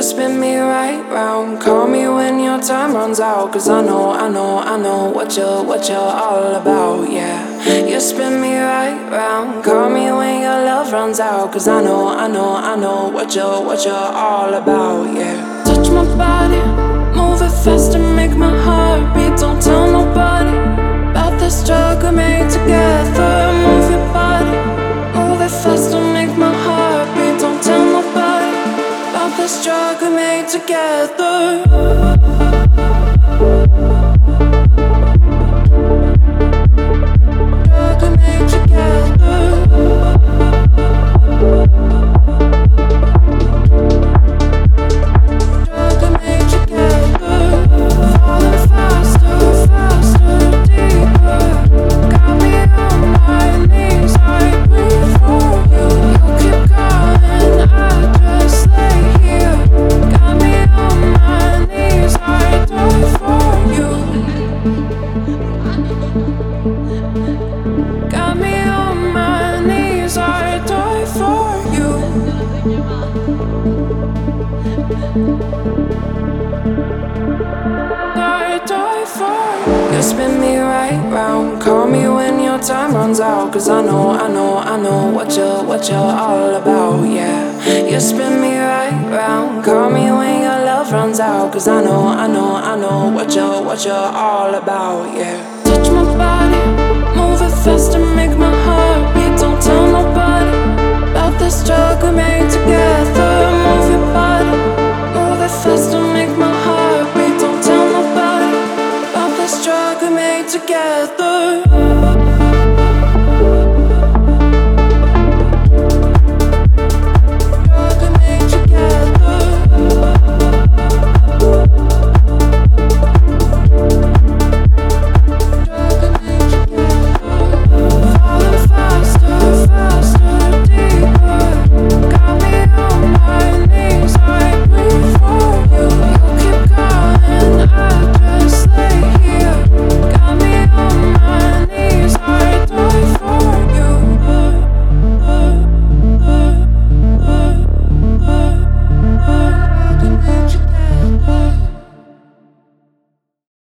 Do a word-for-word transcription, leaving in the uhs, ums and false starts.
spin me right round. Call me when your time runs out, cause I know, I know, I know what you're, what you're all about, yeah. You spin me right round. Call me when your love runs out, cause I know, I know, I know what you're, what you're all about, yeah. Touch my body, move it fast and make my heart beat. Don't tell nobody about the struggle made together. Move your body, move it fast and make my heart beat. Don't tell nobody about the struggle made together. Struggle made together. Struggle made together. Falling faster, faster, deeper. Got me on my knees, I breathe for you. You keep calling, I just lay here. Got me on my knees, I die for you. Got me on my knees, I die for you. I die for you. You spin me right round. Call me when your time runs out, cause I know, I know, I know what you're, what you're all about, yeah. You spin me right round. Call me when your love runs out, cause I know, I know, I know what you're, what you're all about, yeah. Touch my body, move it fast and make my heart beat. Don't tell nobody about the struggle made